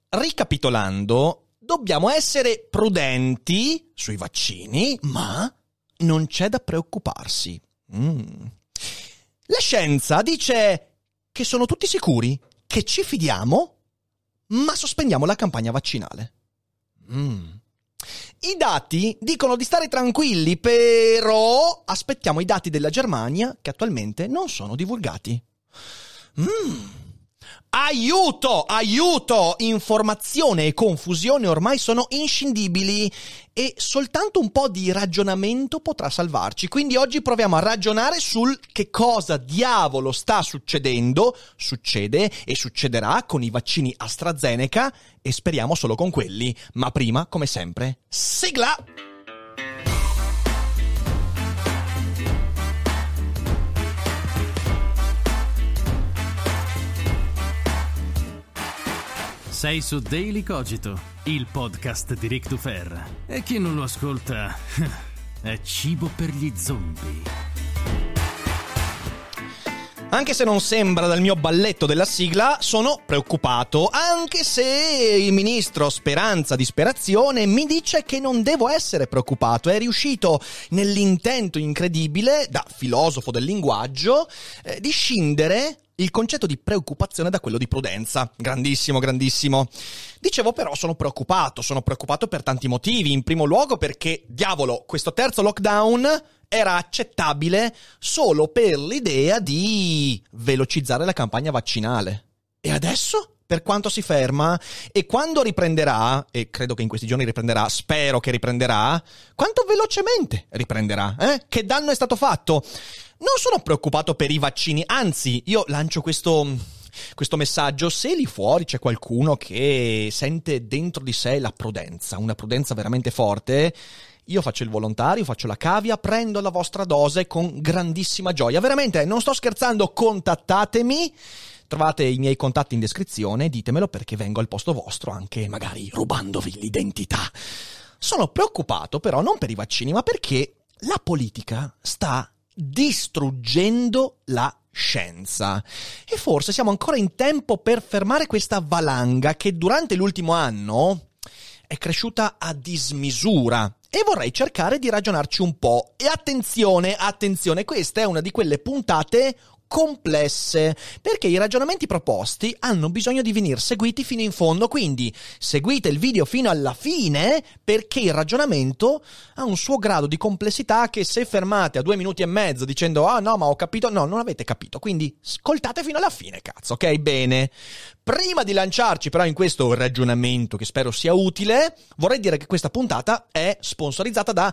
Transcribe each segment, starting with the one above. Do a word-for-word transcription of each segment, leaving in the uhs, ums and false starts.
ricapitolando, dobbiamo essere prudenti sui vaccini, ma non c'è da preoccuparsi. Mm. La scienza dice che sono tutti sicuri, che ci fidiamo, ma sospendiamo la campagna vaccinale. Mm. I dati dicono di stare tranquilli, però aspettiamo i dati della Germania che attualmente non sono divulgati. Mm. Aiuto, aiuto! Informazione e confusione ormai sono inscindibili e soltanto un po' di ragionamento potrà salvarci. Quindi oggi proviamo a ragionare sul che cosa diavolo sta succedendo, succede e succederà con i vaccini AstraZeneca e speriamo solo con quelli. Ma prima, come sempre, sigla! Sei su Daily Cogito, il podcast di Ric Dufer. E chi non lo ascolta è cibo per gli zombie. Anche se non sembra dal mio balletto della sigla, sono preoccupato, anche se il ministro Speranza Disperazione mi dice che non devo essere preoccupato. È riuscito nell'intento incredibile, da filosofo del linguaggio, eh, di scindere il concetto di preoccupazione da quello di prudenza. Grandissimo, grandissimo. Dicevo però sono preoccupato, sono preoccupato per tanti motivi. In primo luogo perché, diavolo, questo terzo lockdown era accettabile solo per l'idea di velocizzare la campagna vaccinale. E adesso? Per quanto si ferma? E quando riprenderà, e credo che in questi giorni riprenderà, spero che riprenderà, quanto velocemente riprenderà? Eh? Che danno è stato fatto? Non sono preoccupato per i vaccini, anzi, io lancio questo, questo messaggio. Se lì fuori c'è qualcuno che sente dentro di sé la prudenza, una prudenza veramente forte, io faccio il volontario, faccio la cavia, prendo la vostra dose con grandissima gioia. Veramente, non sto scherzando, contattatemi. Trovate i miei contatti in descrizione, ditemelo perché vengo al posto vostro, anche magari rubandovi l'identità. Sono preoccupato però non per i vaccini, ma perché la politica sta distruggendo la scienza. E forse siamo ancora in tempo per fermare questa valanga che durante l'ultimo anno è cresciuta a dismisura. E vorrei cercare di ragionarci un po'. E attenzione, attenzione, questa è una di quelle puntate complesse, perché i ragionamenti proposti hanno bisogno di venire seguiti fino in fondo, quindi seguite il video fino alla fine, perché il ragionamento ha un suo grado di complessità che se fermate a due minuti e mezzo dicendo ah no ma ho capito, no, non avete capito, quindi ascoltate fino alla fine, cazzo, ok? Bene. Prima di lanciarci però in questo ragionamento che spero sia utile, vorrei dire che questa puntata è sponsorizzata da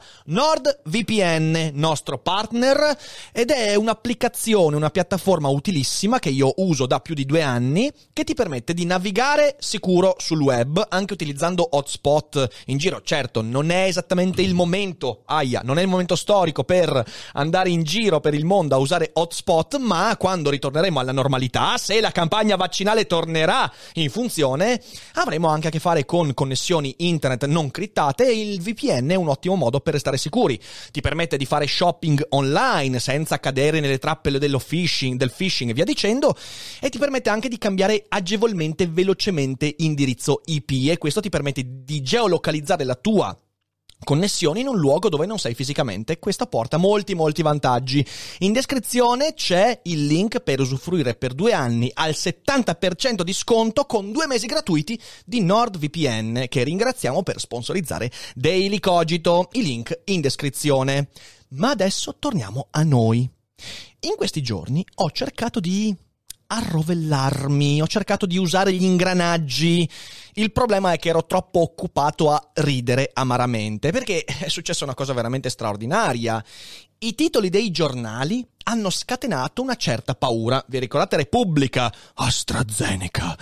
NordVPN, nostro partner, ed è un'applicazione, una piattaforma utilissima che io uso da più di due anni, che ti permette di navigare sicuro sul web, anche utilizzando hotspot in giro. Certo, non è esattamente il momento, aia, non è il momento storico per andare in giro per il mondo a usare hotspot, ma quando ritorneremo alla normalità, se la campagna vaccinale tornerà in funzione, avremo anche a che fare con connessioni internet non criptate e il V P N è un ottimo modo per restare sicuri. Ti permette di fare shopping online senza cadere nelle trappole dello phishing, del phishing e via dicendo, e ti permette anche di cambiare agevolmente, velocemente indirizzo I P, e questo ti permette di geolocalizzare la tua connessioni in un luogo dove non sei fisicamente. Questo porta molti molti vantaggi. In descrizione c'è il link per usufruire per due anni al settanta per cento di sconto con due mesi gratuiti di NordVPN, che ringraziamo per sponsorizzare Daily Cogito. Il link in descrizione. Ma adesso torniamo a noi. In questi giorni ho cercato di arrovellarmi, ho cercato di usare gli ingranaggi. Il problema è che ero troppo occupato a ridere amaramente, perché è successa una cosa veramente straordinaria. I titoli dei giornali hanno scatenato una certa paura. Vi ricordate Repubblica? AstraZeneca,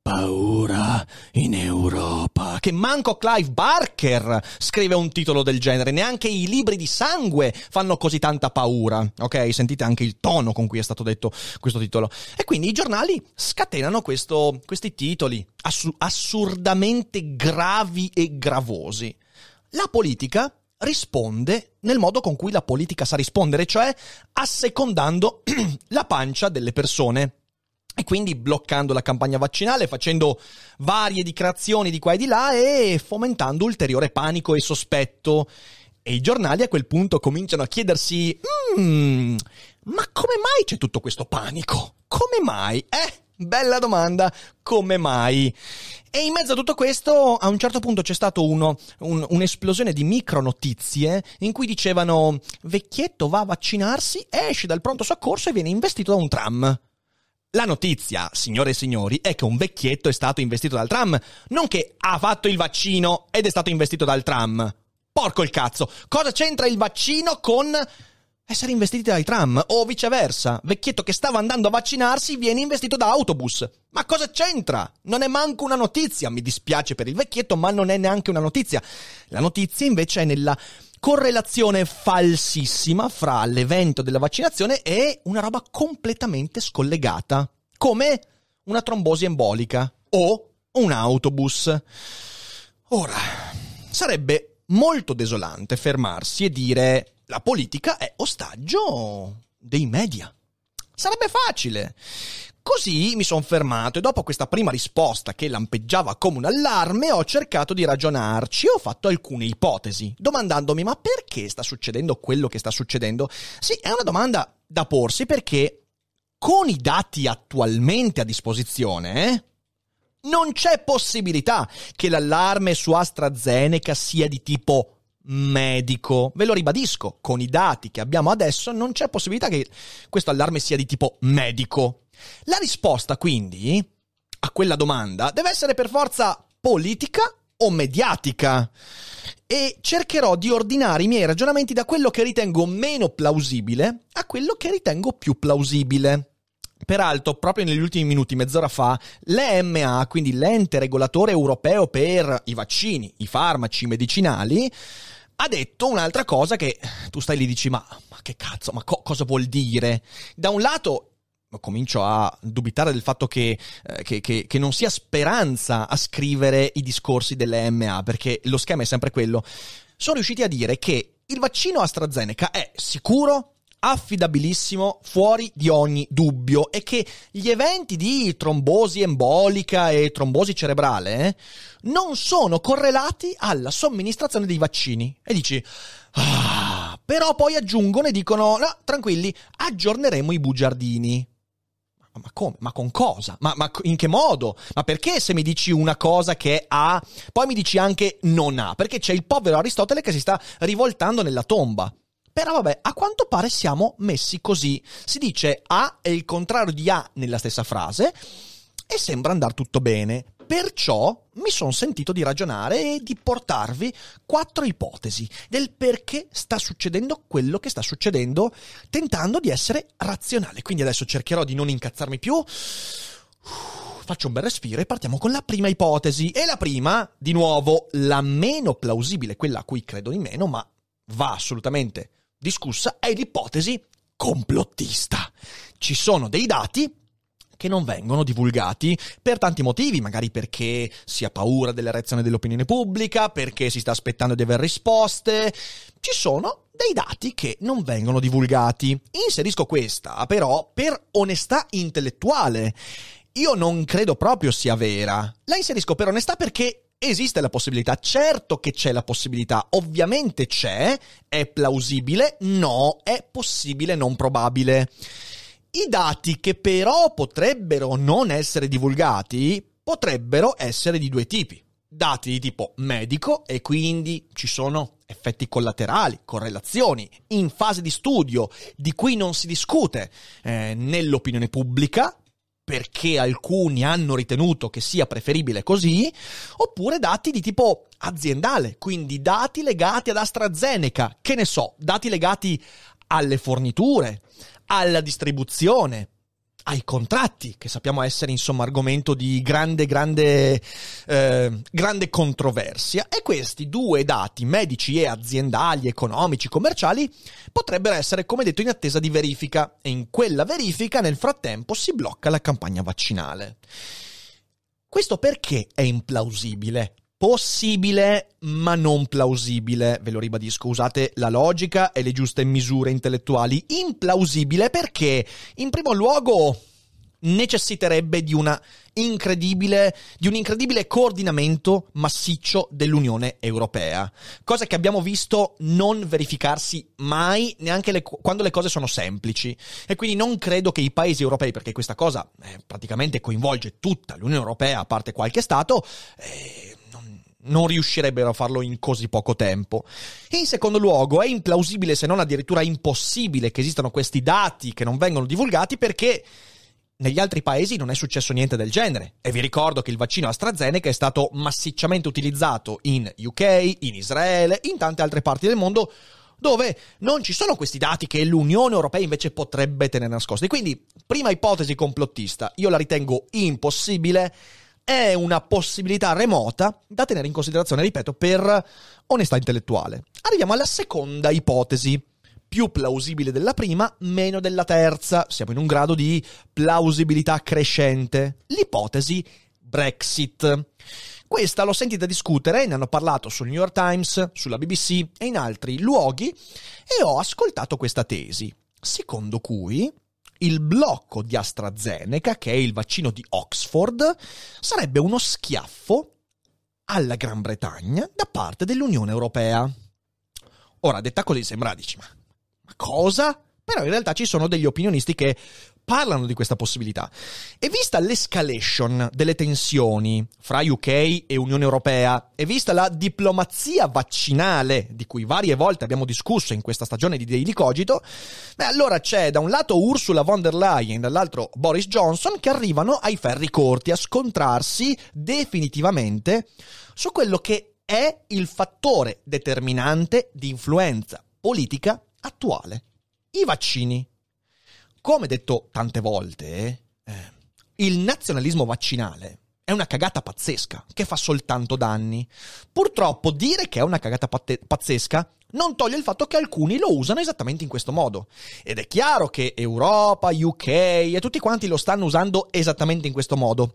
paura in Europa. Che manco Clive Barker scrive un titolo del genere, neanche i libri di sangue fanno così tanta paura. Ok, sentite anche il tono con cui è stato detto questo titolo. E quindi i giornali scatenano questo, questi titoli assu- assurdamente gravi e gravosi. La politica risponde nel modo con cui la politica sa rispondere, cioè assecondando la pancia delle persone. E quindi bloccando la campagna vaccinale, facendo varie dichiarazioni di qua e di là e fomentando ulteriore panico e sospetto. E i giornali a quel punto cominciano a chiedersi: mm, ma come mai c'è tutto questo panico? Come mai? Eh, bella domanda, come mai? E in mezzo a tutto questo, a un certo punto c'è stato uno, un, un'esplosione di micronotizie in cui dicevano: vecchietto va a vaccinarsi, esce dal pronto soccorso e viene investito da un tram. La notizia, signore e signori, è che un vecchietto è stato investito dal tram, non che ha fatto il vaccino ed è stato investito dal tram. Porco il cazzo, cosa c'entra il vaccino con essere investiti dai tram? O viceversa, vecchietto che stava andando a vaccinarsi viene investito da autobus. Ma cosa c'entra? Non è manco una notizia, mi dispiace per il vecchietto, ma non è neanche una notizia. La notizia invece è nella correlazione falsissima fra l'evento della vaccinazione e una roba completamente scollegata, come una trombosi embolica o un autobus. Ora, sarebbe molto desolante fermarsi e dire: la politica è ostaggio dei media. Sarebbe facile. Così mi sono fermato e dopo questa prima risposta che lampeggiava come un allarme ho cercato di ragionarci e ho fatto alcune ipotesi, domandandomi: ma perché sta succedendo quello che sta succedendo? Sì, è una domanda da porsi perché con i dati attualmente a disposizione eh, non c'è possibilità che l'allarme su AstraZeneca sia di tipo medico. Ve lo ribadisco, con i dati che abbiamo adesso non c'è possibilità che questo allarme sia di tipo medico. La risposta quindi a quella domanda deve essere per forza politica o mediatica e cercherò di ordinare i miei ragionamenti da quello che ritengo meno plausibile a quello che ritengo più plausibile. Peraltro, proprio negli ultimi minuti, mezz'ora fa, l'E M A, quindi l'ente regolatore europeo per i vaccini, i farmaci medicinali, ha detto un'altra cosa che tu stai lì e dici: ma, ma che cazzo, ma co- cosa vuol dire? Da un lato comincio a dubitare del fatto che, eh, che, che, che non sia speranza a scrivere i discorsi dell'E M A, perché lo schema è sempre quello. Sono riusciti a dire che il vaccino AstraZeneca è sicuro, affidabilissimo, fuori di ogni dubbio, e che gli eventi di trombosi embolica e trombosi cerebrale eh, non sono correlati alla somministrazione dei vaccini. E dici: ah, però poi aggiungono e dicono: no, tranquilli, aggiorneremo i bugiardini. Ma come? Ma con cosa? Ma, ma in che modo? Ma perché se mi dici una cosa che è A, poi mi dici anche non A? Perché c'è il povero Aristotele che si sta rivoltando nella tomba. Però vabbè, a quanto pare siamo messi così. Si dice A è il contrario di A nella stessa frase e sembra andare tutto bene. Perciò mi sono sentito di ragionare e di portarvi quattro ipotesi del perché sta succedendo quello che sta succedendo, tentando di essere razionale. Quindi adesso cercherò di non incazzarmi più. Faccio un bel respiro e partiamo con la prima ipotesi. E la prima, di nuovo, la meno plausibile, quella a cui credo di meno, ma va assolutamente discussa, è l'ipotesi complottista. Ci sono dei dati che non vengono divulgati per tanti motivi, magari perché si ha paura della reazione dell'opinione pubblica, perché si sta aspettando di avere risposte. Ci sono dei dati che non vengono divulgati. Inserisco questa, però, per onestà intellettuale. Io non credo proprio sia vera. La inserisco per onestà perché esiste la possibilità. Certo che c'è la possibilità, ovviamente c'è, è plausibile, no, è possibile, non probabile. I dati che però potrebbero non essere divulgati potrebbero essere di due tipi. Dati di tipo medico, e quindi ci sono effetti collaterali, correlazioni in fase di studio di cui non si discute eh, nell'opinione pubblica, perché alcuni hanno ritenuto che sia preferibile così, oppure dati di tipo aziendale, quindi dati legati ad AstraZeneca, che ne so, dati legati alle forniture, alla distribuzione, ai contratti, che sappiamo essere insomma argomento di grande, grande, eh, grande controversia. E questi due dati medici e aziendali, economici, commerciali, potrebbero essere, come detto, in attesa di verifica. E in quella verifica, nel frattempo, si blocca la campagna vaccinale. Questo perché è implausibile? Possibile, ma non plausibile. Ve lo ribadisco, usate la logica e le giuste misure intellettuali. Implausibile perché, in primo luogo, necessiterebbe di una incredibile di un incredibile coordinamento massiccio dell'Unione Europea, cosa che abbiamo visto non verificarsi mai, neanche le, quando le cose sono semplici. E quindi non credo che i paesi europei, perché questa cosa eh, praticamente coinvolge tutta l'Unione Europea a parte qualche stato, eh, non, non riuscirebbero a farlo in così poco tempo. In secondo luogo, è implausibile, se non addirittura impossibile, che esistano questi dati che non vengono divulgati, perché negli altri paesi non è successo niente del genere. E vi ricordo che il vaccino AstraZeneca è stato massicciamente utilizzato in U K, in Israele, in tante altre parti del mondo, dove non ci sono questi dati che l'Unione Europea invece potrebbe tenere nascosti. Quindi, prima ipotesi complottista, io la ritengo impossibile, è una possibilità remota da tenere in considerazione, ripeto, per onestà intellettuale. Arriviamo alla seconda ipotesi, più plausibile della prima, meno della terza. Siamo in un grado di plausibilità crescente. L'ipotesi Brexit. Questa l'ho sentita discutere, ne hanno parlato sul New York Times, sulla B B C e in altri luoghi, e ho ascoltato questa tesi, secondo cui il blocco di AstraZeneca, che è il vaccino di Oxford, sarebbe uno schiaffo alla Gran Bretagna da parte dell'Unione Europea. Ora, detta così sembra, dici, ma cosa? Però in realtà ci sono degli opinionisti che parlano di questa possibilità. E vista l'escalation delle tensioni fra U K e Unione Europea, e vista la diplomazia vaccinale di cui varie volte abbiamo discusso in questa stagione di Daily Cogito, beh, allora c'è da un lato Ursula von der Leyen e dall'altro Boris Johnson che arrivano ai ferri corti a scontrarsi definitivamente su quello che è il fattore determinante di influenza politica attuale: i vaccini. Come detto tante volte, eh, il nazionalismo vaccinale è una cagata pazzesca che fa soltanto danni. Purtroppo dire che è una cagata patte- pazzesca non toglie il fatto che alcuni lo usano esattamente in questo modo. Ed è chiaro che Europa, U K e tutti quanti lo stanno usando esattamente in questo modo.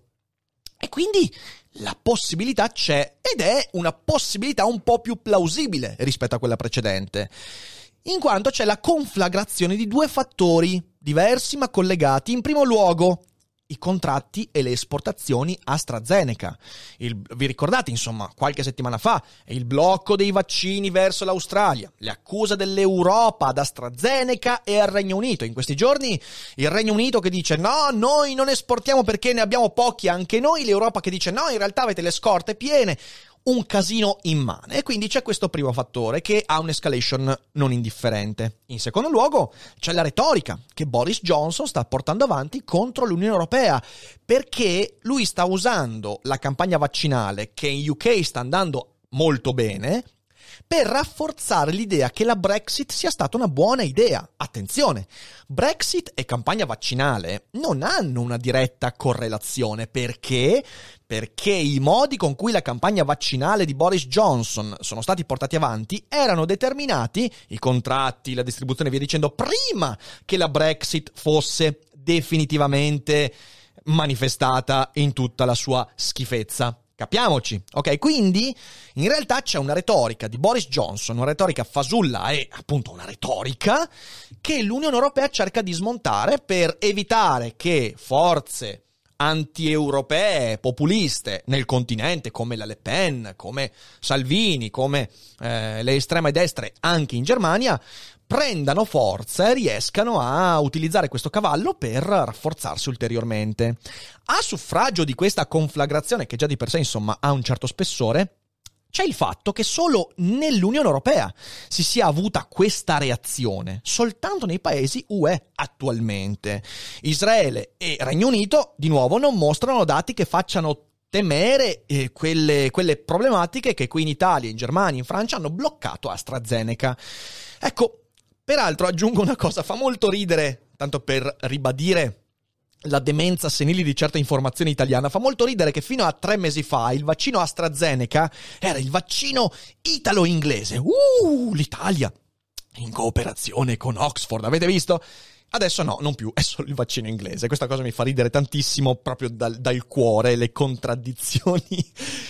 E quindi la possibilità c'è, ed è una possibilità un po' più plausibile rispetto a quella precedente, in quanto c'è la conflagrazione di due fattori diversi ma collegati. In primo luogo, i contratti e le esportazioni AstraZeneca. Il, vi ricordate, insomma, qualche settimana fa, il blocco dei vaccini verso l'Australia, le accuse dell'Europa ad AstraZeneca e al Regno Unito. In questi giorni il Regno Unito che dice no, noi non esportiamo perché ne abbiamo pochi anche noi, l'Europa che dice no, in realtà avete le scorte piene. Un casino immane. E quindi c'è questo primo fattore che ha un'escalation non indifferente. In secondo luogo c'è la retorica che Boris Johnson sta portando avanti contro l'Unione Europea, perché lui sta usando la campagna vaccinale, che in U K sta andando molto bene, per rafforzare l'idea che la Brexit sia stata una buona idea. Attenzione, Brexit e campagna vaccinale non hanno una diretta correlazione. Perché? Perché i modi con cui la campagna vaccinale di Boris Johnson sono stati portati avanti erano determinati, i contratti, la distribuzione e via dicendo, prima che la Brexit fosse definitivamente manifestata in tutta la sua schifezza. Capiamoci, ok? Quindi in realtà c'è una retorica di Boris Johnson, una retorica fasulla e appunto una retorica che l'Unione Europea cerca di smontare per evitare che forze anti-europee, populiste nel continente, come la Le Pen, come Salvini, come eh, le estreme destre anche in Germania, prendano forza e riescano a utilizzare questo cavallo per rafforzarsi ulteriormente. A suffragio di questa conflagrazione, che già di per sé insomma ha un certo spessore, c'è il fatto che solo nell'Unione Europea si sia avuta questa reazione, soltanto nei paesi U E attualmente. Israele e Regno Unito, di nuovo, non mostrano dati che facciano temere eh, quelle, quelle problematiche che qui in Italia, in Germania, in Francia hanno bloccato AstraZeneca. Ecco, peraltro aggiungo una cosa, fa molto ridere, tanto per ribadire la demenza senile di certe informazioni italiane, fa molto ridere che fino a tre mesi fa il vaccino AstraZeneca era il vaccino italo-inglese. Uh, l'Italia in cooperazione con Oxford, avete visto? Adesso no, non più, è solo il vaccino inglese. Questa cosa mi fa ridere tantissimo proprio dal, dal cuore. Le contraddizioni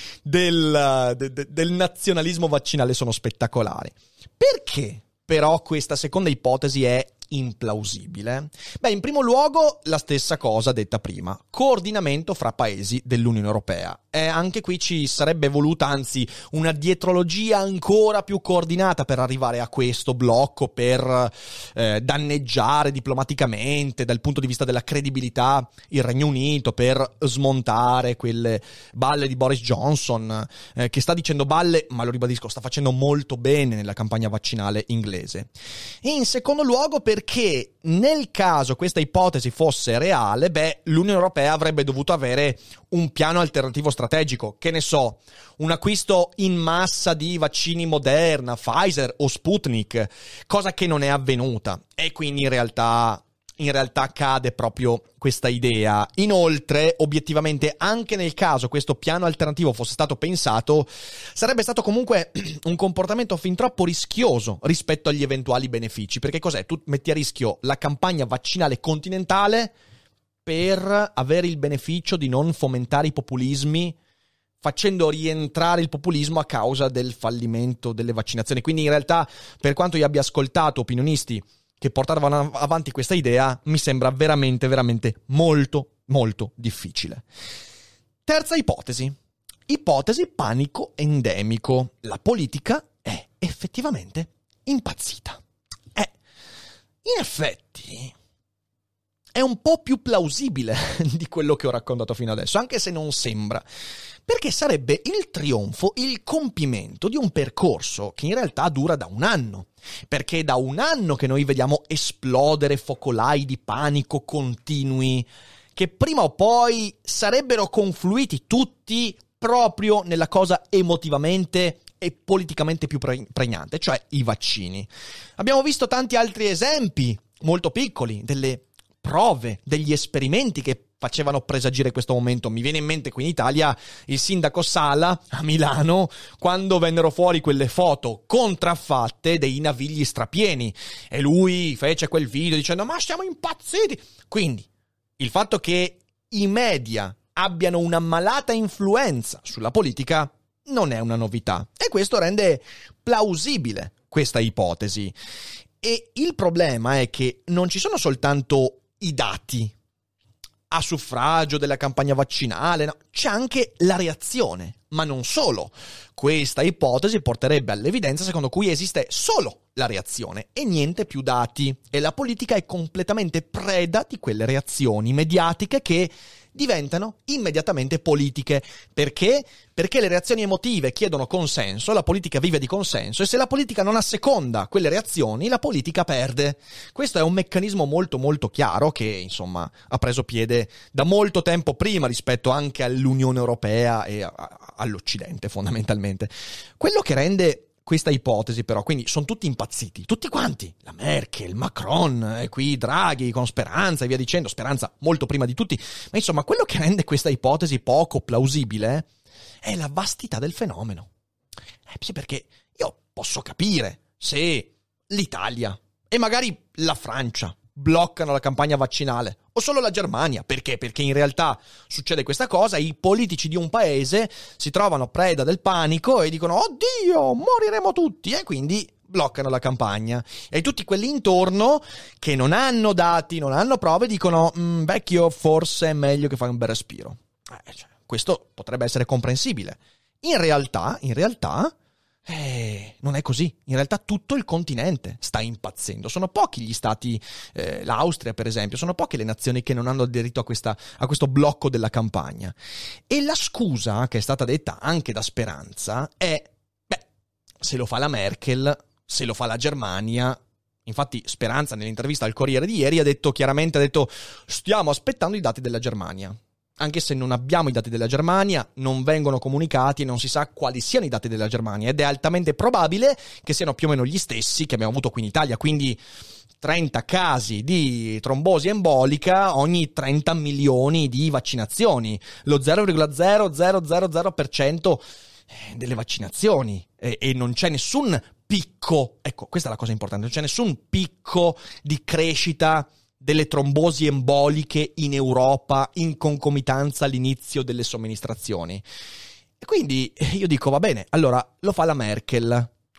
del, de, de, del nazionalismo vaccinale sono spettacolari. Perché però questa seconda ipotesi è implausibile? Beh, in primo luogo la stessa cosa detta prima, coordinamento fra paesi dell'Unione Europea. E anche qui ci sarebbe voluta, anzi, una dietrologia ancora più coordinata per arrivare a questo blocco, per eh, danneggiare diplomaticamente, dal punto di vista della credibilità, il Regno Unito, per smontare quelle balle di Boris Johnson, eh, che sta dicendo balle, ma lo ribadisco, sta facendo molto bene nella campagna vaccinale inglese. E in secondo luogo perché nel caso questa ipotesi fosse reale, beh, l'Unione Europea avrebbe dovuto avere un piano alternativo strategico, che ne so, un acquisto in massa di vaccini Moderna, Pfizer o Sputnik, cosa che non è avvenuta, e quindi in realtà in realtà cade proprio questa idea. Inoltre, obiettivamente, anche nel caso questo piano alternativo fosse stato pensato, sarebbe stato comunque un comportamento fin troppo rischioso rispetto agli eventuali benefici. Perché cos'è? Tu metti a rischio la campagna vaccinale continentale per avere il beneficio di non fomentare i populismi, facendo rientrare il populismo a causa del fallimento delle vaccinazioni. Quindi in realtà, per quanto io abbia ascoltato opinionisti che portavano avanti questa idea, mi sembra veramente, veramente molto, molto difficile. Terza ipotesi. Ipotesi panico endemico. La politica è effettivamente impazzita. Eh, in effetti è un po' più plausibile di quello che ho raccontato fino adesso, anche se non sembra. Perché sarebbe il trionfo, il compimento di un percorso che in realtà dura da un anno. Perché è da un anno che noi vediamo esplodere focolai di panico continui, che prima o poi sarebbero confluiti tutti proprio nella cosa emotivamente e politicamente più pre- pregnante, cioè i vaccini. Abbiamo visto tanti altri esempi, molto piccoli, delle prove, degli esperimenti che facevano presagire questo momento. Mi viene in mente qui in Italia il sindaco Sala a Milano, quando vennero fuori quelle foto contraffatte dei navigli strapieni, e lui fece quel video dicendo ma siamo impazziti. Quindi il fatto che i media abbiano una malata influenza sulla politica non è una novità, e questo rende plausibile questa ipotesi. E il problema è che non ci sono soltanto i dati a suffragio della campagna vaccinale, no, c'è anche la reazione, ma non solo. Questa ipotesi porterebbe all'evidenza secondo cui esiste solo la reazione e niente più dati, e la politica è completamente preda di quelle reazioni mediatiche che diventano immediatamente politiche. Perché? Perché le reazioni emotive chiedono consenso, la politica vive di consenso, e se la politica non asseconda quelle reazioni, la politica perde. Questo è un meccanismo molto molto chiaro che, insomma, ha preso piede da molto tempo prima rispetto anche all'Unione Europea e a- a- all'Occidente, fondamentalmente. Quello che rende questa ipotesi, però, quindi sono tutti impazziti, tutti quanti, la Merkel, Macron, e qui Draghi con Speranza e via dicendo, Speranza molto prima di tutti, ma insomma quello che rende questa ipotesi poco plausibile è la vastità del fenomeno. Eh sì, perché io posso capire se l'Italia e magari la Francia bloccano la campagna vaccinale, o solo la Germania. Perché? Perché in realtà succede questa cosa, i politici di un paese si trovano preda del panico e dicono oddio, moriremo tutti, e quindi bloccano la campagna. E tutti quelli intorno che non hanno dati, non hanno prove, dicono vecchio, forse è meglio che fai un bel respiro. Eh, cioè, questo potrebbe essere comprensibile. In realtà, in realtà Eh, non è così. In realtà tutto il continente sta impazzendo. Sono pochi gli stati, eh, l'Austria per esempio, sono poche le nazioni che non hanno aderito a, questa, a questo blocco della campagna. E la scusa che è stata detta anche da Speranza è, beh, se lo fa la Merkel, se lo fa la Germania. Infatti Speranza nell'intervista al Corriere di ieri ha detto chiaramente, ha detto stiamo aspettando i dati della Germania. Anche se non abbiamo i dati della Germania, non vengono comunicati e non si sa quali siano i dati della Germania, ed è altamente probabile che siano più o meno gli stessi che abbiamo avuto qui in Italia, quindi trenta casi di trombosi embolica ogni trenta milioni di vaccinazioni, lo zero virgola zero zero zero zero per cento delle vaccinazioni, e, e non c'è nessun picco, ecco, questa è la cosa importante, non c'è nessun picco di crescita delle trombosi emboliche in Europa in concomitanza all'inizio delle somministrazioni. E quindi io dico, va bene, allora lo fa la Merkel,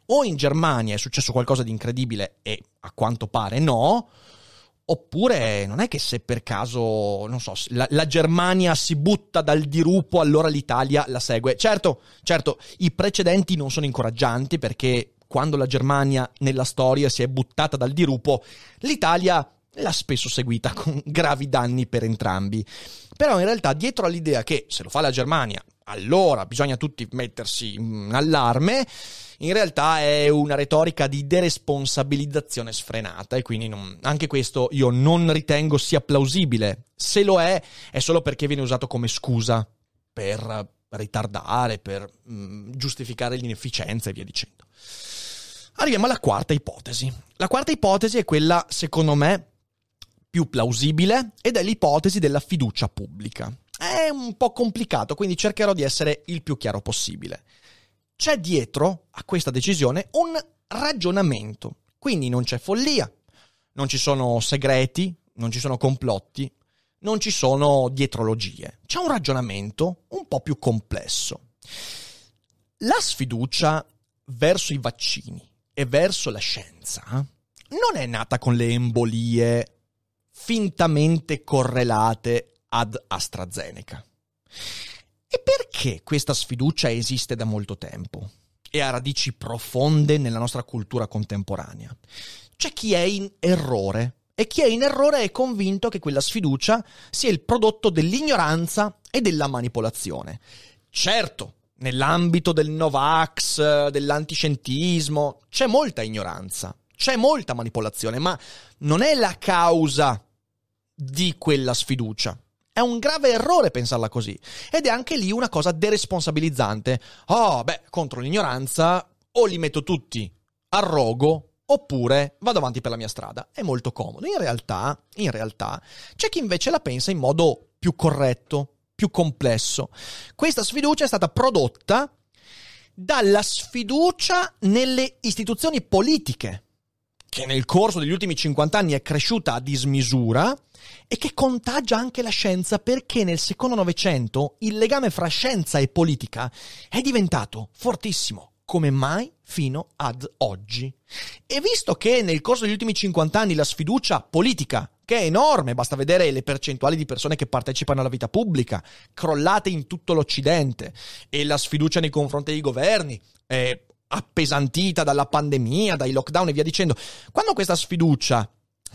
o in Germania è successo qualcosa di incredibile e a quanto pare no, oppure non è che se per caso, non so, la, la Germania si butta dal dirupo, allora l'Italia la segue. Certo, certo, i precedenti non sono incoraggianti, perché quando la Germania nella storia si è buttata dal dirupo, l'Italia l'ha spesso seguita con gravi danni per entrambi. Però in realtà dietro all'idea che se lo fa la Germania, allora bisogna tutti mettersi in allarme, in realtà è una retorica di deresponsabilizzazione sfrenata, e quindi non, anche questo io non ritengo sia plausibile. Se lo è, è solo perché viene usato come scusa per ritardare, per mh, giustificare l'inefficienza e via dicendo. Arriviamo alla quarta ipotesi. La quarta ipotesi è quella, secondo me, più plausibile, ed è l'ipotesi della fiducia pubblica. È un po' complicato, quindi cercherò di essere il più chiaro possibile. C'è dietro a questa decisione un ragionamento, quindi non c'è follia, non ci sono segreti, non ci sono complotti, non ci sono dietrologie. C'è un ragionamento un po' più complesso. La sfiducia verso i vaccini e verso la scienza non è nata con le embolie fintamente correlate ad AstraZeneca. E perché questa sfiducia esiste da molto tempo e ha radici profonde nella nostra cultura contemporanea? C'è chi è in errore, e chi è in errore è convinto che quella sfiducia sia il prodotto dell'ignoranza e della manipolazione. Certo, nell'ambito del Novax, dell'antiscientismo, c'è molta ignoranza, c'è molta manipolazione, ma non è la causa di quella sfiducia. È un grave errore pensarla così, ed è anche lì una cosa deresponsabilizzante. Oh, beh, contro l'ignoranza o li metto tutti a rogo, oppure vado avanti per la mia strada. È molto comodo. In realtà, in realtà, c'è chi invece la pensa in modo più corretto, più complesso. Questa sfiducia è stata prodotta dalla sfiducia nelle istituzioni politiche, che nel corso degli ultimi cinquanta anni è cresciuta a dismisura e che contagia anche la scienza, perché nel secondo Novecento il legame fra scienza e politica è diventato fortissimo, come mai fino ad oggi. E visto che nel corso degli ultimi cinquanta anni la sfiducia politica, che è enorme, basta vedere le percentuali di persone che partecipano alla vita pubblica, crollate in tutto l'Occidente, e la sfiducia nei confronti dei governi è appesantita dalla pandemia, dai lockdown e via dicendo. Quando questa sfiducia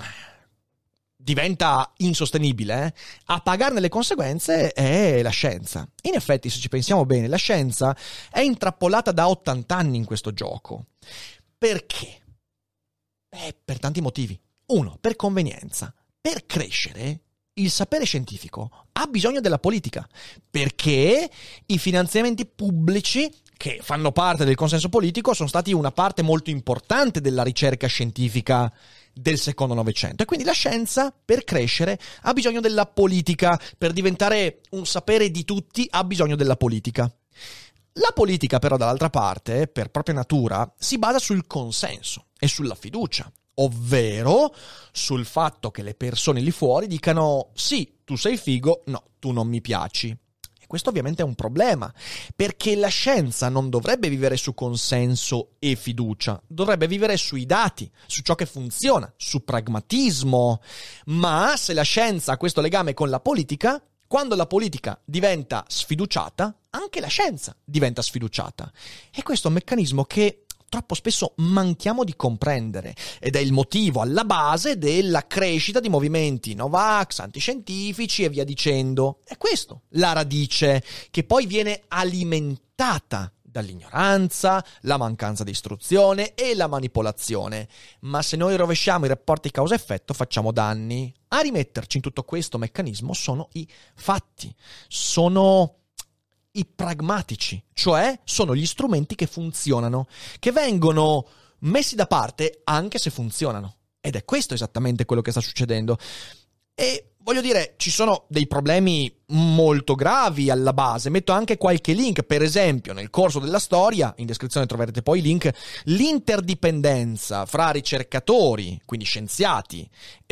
diventa insostenibile, eh, a pagarne le conseguenze è la scienza. In effetti, se ci pensiamo bene, la scienza è intrappolata da ottanta anni in questo gioco. Perché? Beh, per tanti motivi. Uno, per convenienza. Per crescere, il sapere scientifico ha bisogno della politica, perché i finanziamenti pubblici che fanno parte del consenso politico sono stati una parte molto importante della ricerca scientifica del secondo Novecento. E quindi la scienza, per crescere, ha bisogno della politica. Per diventare un sapere di tutti, ha bisogno della politica. La politica, però, dall'altra parte, per propria natura, si basa sul consenso e sulla fiducia, ovvero sul fatto che le persone lì fuori dicano sì, tu sei figo, no, tu non mi piaci. Questo ovviamente è un problema, perché la scienza non dovrebbe vivere su consenso e fiducia, dovrebbe vivere sui dati, su ciò che funziona, su pragmatismo. Ma se la scienza ha questo legame con la politica, quando la politica diventa sfiduciata, anche la scienza diventa sfiduciata. E questo è un meccanismo che troppo spesso manchiamo di comprendere, ed è il motivo alla base della crescita di movimenti Novax, antiscientifici e via dicendo. È questo la radice, che poi viene alimentata dall'ignoranza, la mancanza di istruzione e la manipolazione. Ma se noi rovesciamo i rapporti causa-effetto facciamo danni. A rimetterci in tutto questo meccanismo sono i fatti, sono i pragmatici, cioè sono gli strumenti che funzionano, che vengono messi da parte anche se funzionano. Ed è questo esattamente quello che sta succedendo. E voglio dire, ci sono dei problemi molto gravi alla base. Metto anche qualche link, per esempio nel corso della storia, in descrizione troverete poi i link, l'interdipendenza fra ricercatori, quindi scienziati,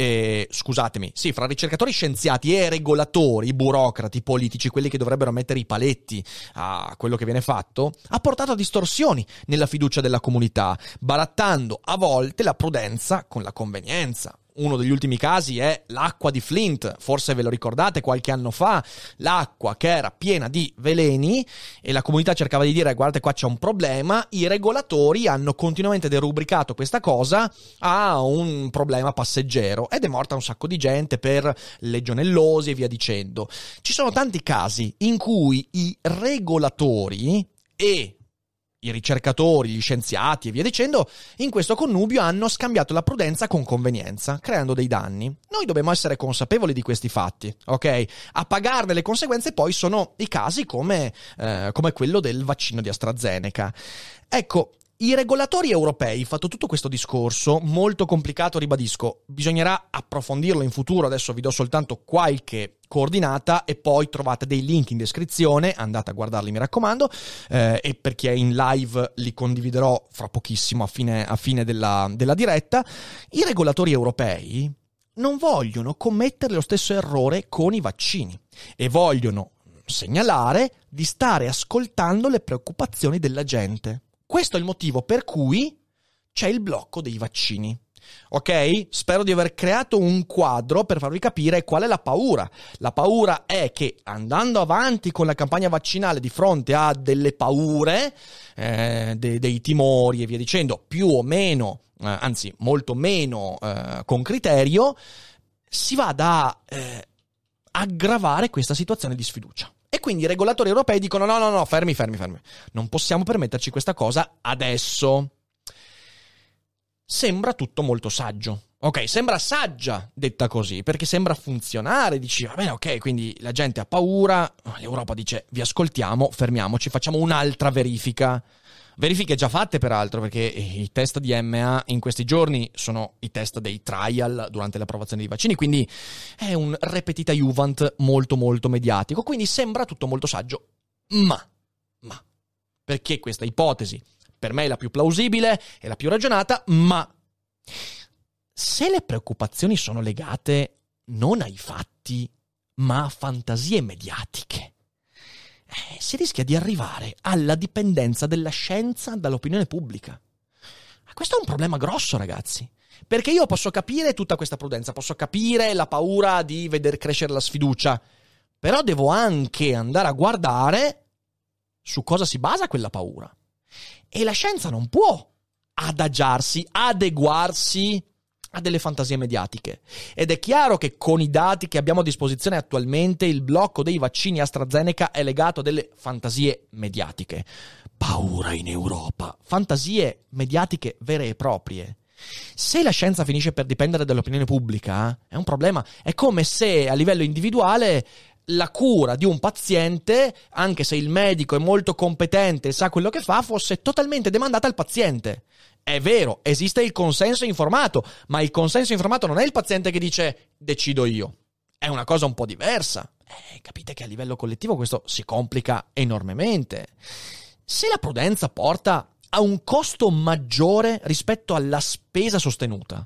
e, scusatemi, sì, fra ricercatori, scienziati e regolatori, burocrati, politici, quelli che dovrebbero mettere i paletti a quello che viene fatto, ha portato a distorsioni nella fiducia della comunità, barattando a volte la prudenza con la convenienza. Uno degli ultimi casi è l'acqua di Flint, forse ve lo ricordate, qualche anno fa, l'acqua che era piena di veleni e la comunità cercava di dire guardate qua c'è un problema, i regolatori hanno continuamente derubricato questa cosa a un problema passeggero ed è morta un sacco di gente per legionellosi e via dicendo. Ci sono tanti casi in cui i regolatori e i ricercatori, gli scienziati e via dicendo, in questo connubio hanno scambiato la prudenza con convenienza, creando dei danni. Noi dobbiamo essere consapevoli di questi fatti, ok? A pagarne le conseguenze poi sono i casi come, eh, come quello del vaccino di AstraZeneca. Ecco, i regolatori europei, fatto tutto questo discorso, molto complicato, ribadisco, bisognerà approfondirlo in futuro, adesso vi do soltanto qualche coordinata e poi trovate dei link in descrizione, andate a guardarli mi raccomando, eh, e per chi è in live li condividerò fra pochissimo a fine, a fine della, della diretta. I regolatori europei non vogliono commettere lo stesso errore con i vaccini e vogliono segnalare di stare ascoltando le preoccupazioni della gente. Questo è il motivo per cui c'è il blocco dei vaccini. Ok? Spero di aver creato un quadro per farvi capire qual è la paura. La paura è che andando avanti con la campagna vaccinale di fronte a delle paure, eh, de- dei timori e via dicendo, più o meno, eh, anzi molto meno eh, con criterio, si vada a eh, aggravare questa situazione di sfiducia. E quindi i regolatori europei dicono no, no, no, fermi, fermi, fermi. Non possiamo permetterci questa cosa adesso. Sembra tutto molto saggio. Ok, sembra saggia detta così, perché sembra funzionare. Dici, va bene, ok, quindi la gente ha paura, l'Europa dice vi ascoltiamo, fermiamoci, facciamo un'altra verifica. Verifiche già fatte peraltro, perché i test di M A in questi giorni sono i test dei trial durante l'approvazione dei vaccini, quindi è un repetita iuvant molto molto mediatico, quindi sembra tutto molto saggio. Ma, ma, perché questa ipotesi per me è la più plausibile, è la più ragionata, ma se le preoccupazioni sono legate non ai fatti, ma a fantasie mediatiche, eh, si rischia di arrivare alla dipendenza della scienza dall'opinione pubblica. Questo è un problema grosso, ragazzi, perché io posso capire tutta questa prudenza, posso capire la paura di veder crescere la sfiducia, però devo anche andare a guardare su cosa si basa quella paura. E la scienza non può adagiarsi, adeguarsi a delle fantasie mediatiche. Ed è chiaro che con i dati che abbiamo a disposizione attualmente il blocco dei vaccini AstraZeneca è legato a delle fantasie mediatiche. Paura in Europa. Fantasie mediatiche vere e proprie. Se la scienza finisce per dipendere dall'opinione pubblica, è un problema. È come se a livello individuale la cura di un paziente, anche se il medico è molto competente e sa quello che fa, fosse totalmente demandata al paziente. È vero, esiste il consenso informato, ma il consenso informato non è il paziente che dice decido io. È una cosa un po' diversa. Eh, capite che a livello collettivo questo si complica enormemente. Se la prudenza porta a un costo maggiore rispetto alla spesa sostenuta,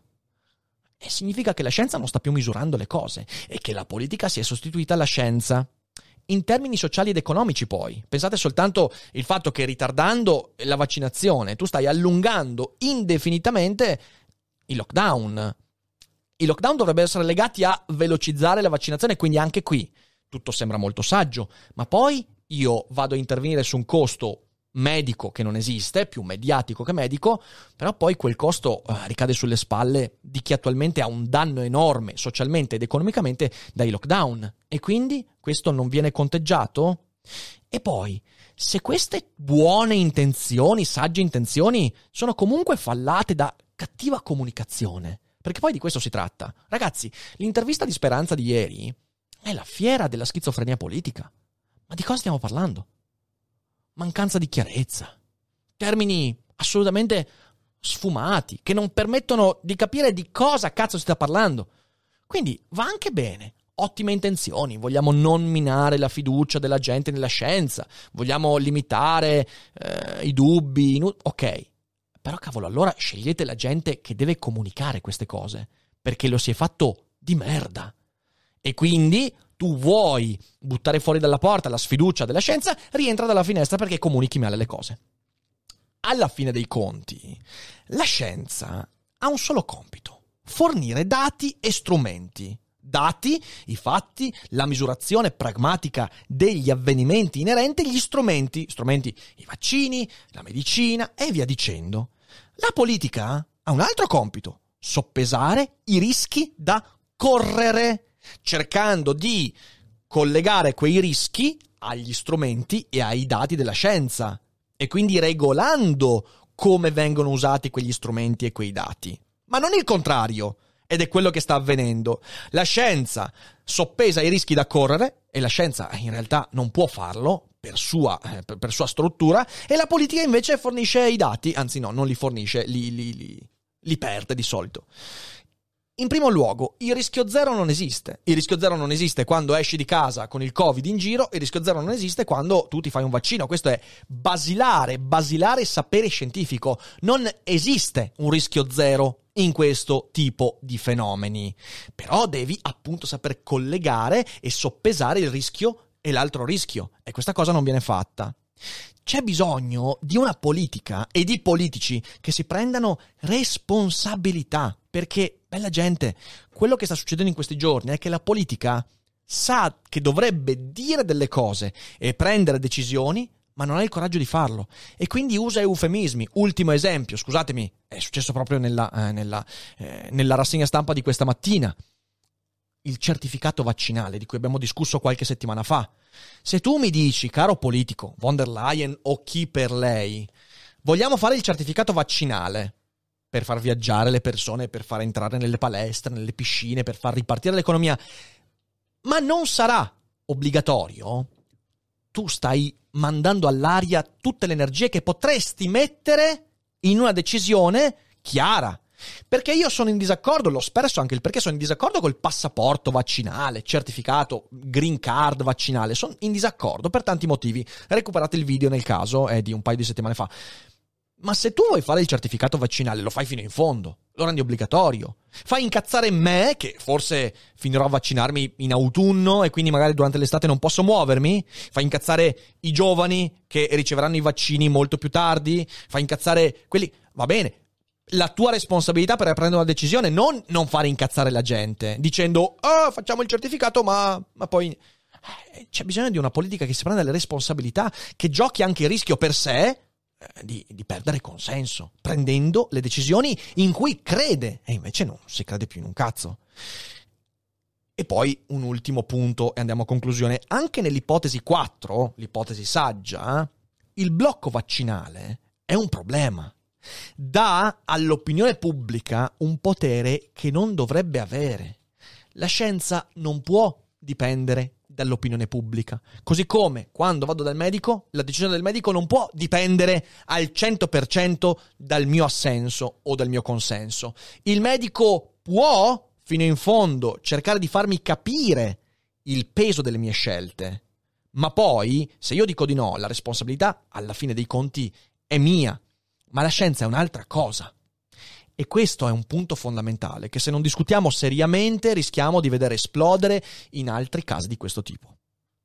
e significa che la scienza non sta più misurando le cose e che la politica si è sostituita alla scienza. In termini sociali ed economici poi, pensate soltanto il fatto che ritardando la vaccinazione tu stai allungando indefinitamente i lockdown. I lockdown dovrebbero essere legati a velocizzare la vaccinazione, quindi anche qui tutto sembra molto saggio, ma poi io vado a intervenire su un costo medico che non esiste, più mediatico che medico, però poi quel costo uh, ricade sulle spalle di chi attualmente ha un danno enorme socialmente ed economicamente dai lockdown, e quindi questo non viene conteggiato? E poi, se queste buone intenzioni, sagge intenzioni, sono comunque fallate da cattiva comunicazione, perché poi di questo si tratta. Ragazzi, l'intervista di Speranza di ieri è la fiera della schizofrenia politica. Ma di cosa stiamo parlando? Mancanza di chiarezza, termini assolutamente sfumati che non permettono di capire di cosa cazzo si sta parlando. Quindi va anche bene ottime intenzioni, vogliamo non minare la fiducia della gente nella scienza, vogliamo limitare eh, i dubbi, inu- ok, però cavolo, allora scegliete la gente che deve comunicare queste cose, perché lo si è fatto di merda. E quindi tu vuoi buttare fuori dalla porta la sfiducia della scienza, rientra dalla finestra perché comunichi male le cose. Alla fine dei conti, la scienza ha un solo compito: fornire dati e strumenti. Dati, i fatti, la misurazione pragmatica degli avvenimenti inerenti, gli strumenti, strumenti, i vaccini, la medicina e via dicendo. La politica ha un altro compito: soppesare i rischi da correre, cercando di collegare quei rischi agli strumenti e ai dati della scienza, e quindi regolando come vengono usati quegli strumenti e quei dati. Ma non il contrario, ed è quello che sta avvenendo. La scienza soppesa i rischi da correre, e la scienza in realtà non può farlo per sua, eh, per, per sua struttura, e la politica invece fornisce i dati, anzi no, non li fornisce, li, li, li, li perde di solito. In primo luogo, il rischio zero non esiste. Il rischio zero non esiste quando esci di casa con il Covid in giro, il rischio zero non esiste quando tu ti fai un vaccino. Questo è basilare, basilare sapere scientifico. Non esiste un rischio zero in questo tipo di fenomeni. Però devi appunto saper collegare e soppesare il rischio e l'altro rischio. E questa cosa non viene fatta. C'è bisogno di una politica e di politici che si prendano responsabilità, perché, bella gente, quello che sta succedendo in questi giorni è che la politica sa che dovrebbe dire delle cose e prendere decisioni, ma non ha il coraggio di farlo, e quindi usa eufemismi. Ultimo esempio, scusatemi, è successo proprio nella, eh, nella, eh, nella rassegna stampa di questa mattina. Il certificato vaccinale di cui abbiamo discusso qualche settimana fa. Se tu mi dici, caro politico, von der Leyen o chi per lei, vogliamo fare il certificato vaccinale per far viaggiare le persone, per far entrare nelle palestre, nelle piscine, per far ripartire l'economia, ma non sarà obbligatorio, tu stai mandando all'aria tutte le energie che potresti mettere in una decisione chiara. Perché io sono in disaccordo, l'ho espresso anche il perché sono in disaccordo col passaporto vaccinale, certificato, green card vaccinale. Sono in disaccordo per tanti motivi. Recuperate il video nel caso, è di un paio di settimane fa. Ma se tu vuoi fare il certificato vaccinale, lo fai fino in fondo, lo rendi obbligatorio. Fai incazzare me, che forse finirò a vaccinarmi in autunno e quindi magari durante l'estate non posso muovermi. Fai incazzare i giovani che riceveranno i vaccini molto più tardi. Fai incazzare quelli... Va bene. La tua responsabilità per prendere una decisione, non non fare incazzare la gente dicendo oh, facciamo il certificato ma, ma poi eh, c'è bisogno di una politica che si prenda le responsabilità, che giochi anche il rischio per sé eh, di, di perdere consenso prendendo le decisioni in cui crede, e invece non si crede più in un cazzo. E poi un ultimo punto e andiamo a conclusione. Anche nell'ipotesi quattro, l'ipotesi saggia, il blocco vaccinale è un problema. Dà all'opinione pubblica un potere che non dovrebbe avere. La scienza non può dipendere dall'opinione pubblica. Così come quando vado dal medico, la decisione del medico non può dipendere al cento per cento dal mio assenso o dal mio consenso. Il medico può, fino in fondo, cercare di farmi capire il peso delle mie scelte. Ma poi, se io dico di no, la responsabilità, alla fine dei conti, è mia. Ma la scienza è un'altra cosa. E questo è un punto fondamentale che se non discutiamo seriamente rischiamo di vedere esplodere in altri casi di questo tipo.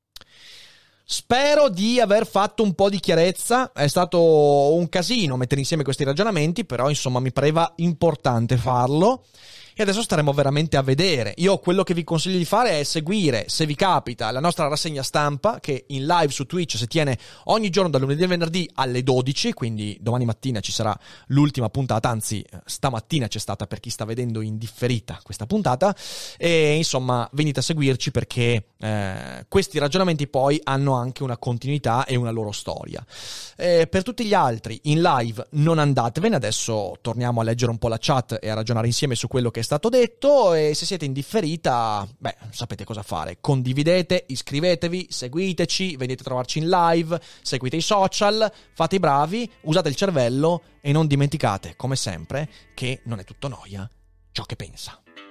Spero di aver fatto un po' di chiarezza. È stato un casino mettere insieme questi ragionamenti, però insomma mi pareva importante farlo. E adesso staremo veramente a vedere. Io quello che vi consiglio di fare è seguire, se vi capita, la nostra rassegna stampa che in live su Twitch si tiene ogni giorno dal lunedì al venerdì alle dodici, quindi domani mattina ci sarà l'ultima puntata, anzi stamattina c'è stata per chi sta vedendo in differita questa puntata, e insomma venite a seguirci perché eh, questi ragionamenti poi hanno anche una continuità e una loro storia. E per tutti gli altri in live non andatevene, adesso torniamo a leggere un po' la chat e a ragionare insieme su quello che è stato detto, e se siete in differita, beh, sapete cosa fare. Condividete, iscrivetevi, seguiteci, venite a trovarci in live, seguite i social, fate i bravi, usate il cervello e non dimenticate, come sempre, che non è tutto noia ciò che pensa.